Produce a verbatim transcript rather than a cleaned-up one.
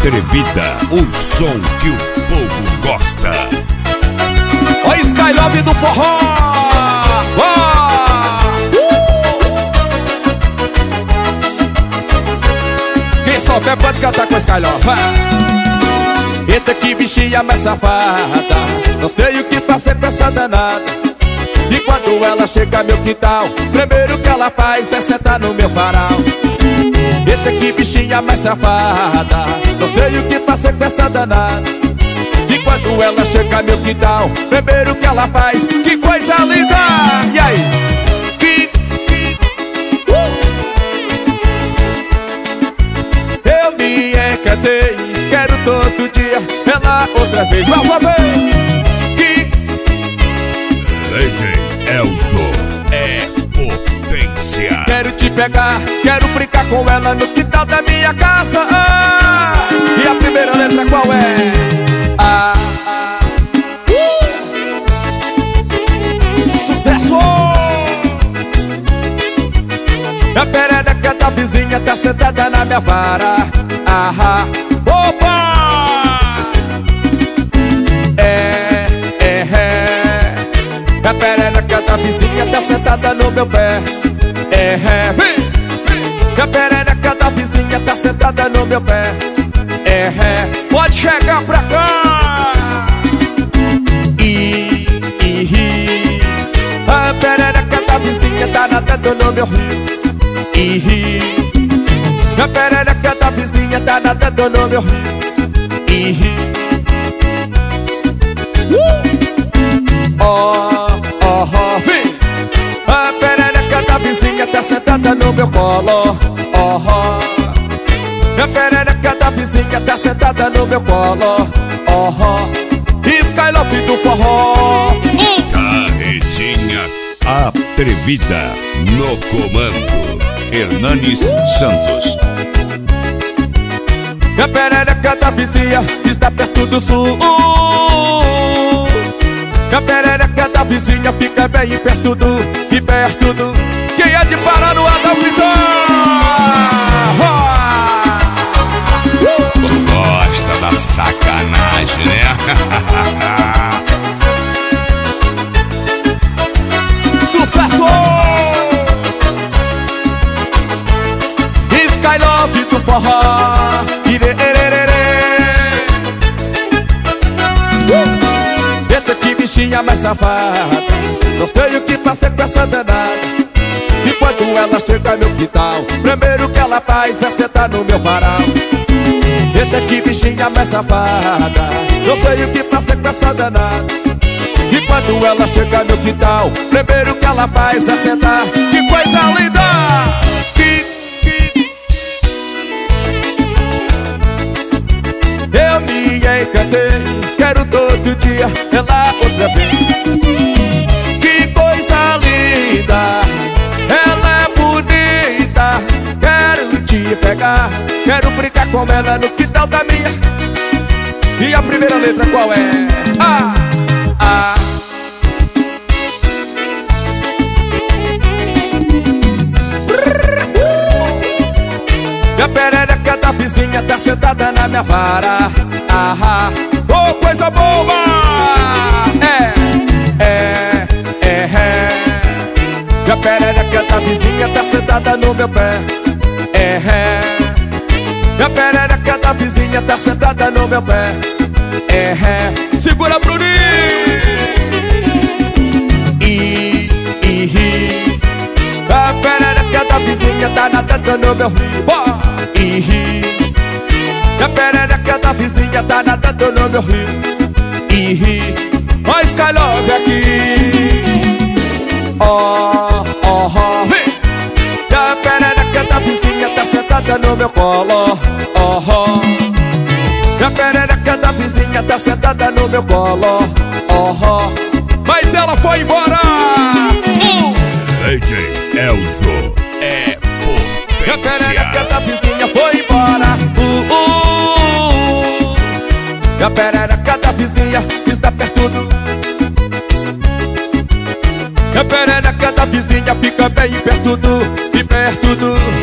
Atrevida, o som que o povo gosta. Ó, Skylove do forró. Oh! Uh! Quem souber pode cantar com a Skylove. Eita, que bichinha mais safada. Não sei o que fazer com essa danada. E quando ela chega meu quintal, primeiro que ela faz é sentar no meu varal. Eita, que bichinha mais safada. Não sei o que fazer com essa danada. E quando ela chega meu quintal, primeiro que ela faz, que coisa linda. E aí? Que... Uh! Eu me encantei, quero todo dia ela outra vez. Vamos ver. Que... D J Elzo é potência. Quero te pegar, quero brincar com ela no quintal da minha casa. Ah! E a primeira letra qual é? A. Uh! Sucesso! A perereca da vizinha tá sentada na minha vara. Ah, opa! É, é, é. A perereca da vizinha tá sentada no meu pé. É, é, vem! A perereca da vizinha tá sentada no meu pé. É, é, pode chegar pra cá. E, e, e. A perereca da vizinha tá nadando no meu rio. E, e. A perereca da vizinha tá nadando no meu rio. E, e. Uh! Ó, ó, ó, vem! A perereca da vizinha tá sentada no meu colo. Ó, ó. A perereca da vizinha tá sentada no meu colo. Ó, ó. Skylove do forró. Uh! Carretinha atrevida no comando. Hernanes Santos. A perereca da vizinha está perto do sul. A perereca da vizinha fica bem perto do, e perto do. Quem é de Paraná, dá um gritão. Tu gosta da sacanagem, né? Sucesso! Skylove do forró. Uh! Eita, que bichinha mais safada. Não sei o que fazer com essa danada. E quando ela chega meu quintal, primeiro que ela faz é sentar no meu varal. Eita, que bichinha mais safada. Não sei o que fazer com essa danada. E quando ela chega meu quintal, primeiro que ela faz é sentar. Que coisa linda. Que... Eu me encantei, quero todo dia ela outra vez. Que coisa linda. Ela é bonita, quero te pegar, quero brincar com ela no quintal da minha. E a primeira letra qual é? A, A. E a perereca da vizinha tá sentada na minha vara. Ah, oh, coisa boa! É, é, é, é. E a perereca da vizinha tá sentada no meu pé. É, é. E a perereca da vizinha tá sentada no meu pé. É, é. Segura, Bruninho! E, e, e. A perereca da vizinha tá nadando no meu rio. Oh! E, e. A perereca da vizinha tá nadando no meu rio. E, e. Ó, Skylove aqui. Ó, ó, ó, vem! A perereca da vizinha tá sentada no meu colo. Ó, ó. A perereca da vizinha tá sentada no meu colo. Ó, ó. Mas ela foi embora. Uh! D J Elzo é potência. A perereca da vizinha foi embora. Uh, uh. A perereca da vizinha está perto do. A perereca da vizinha fica bem perto do, e perto do.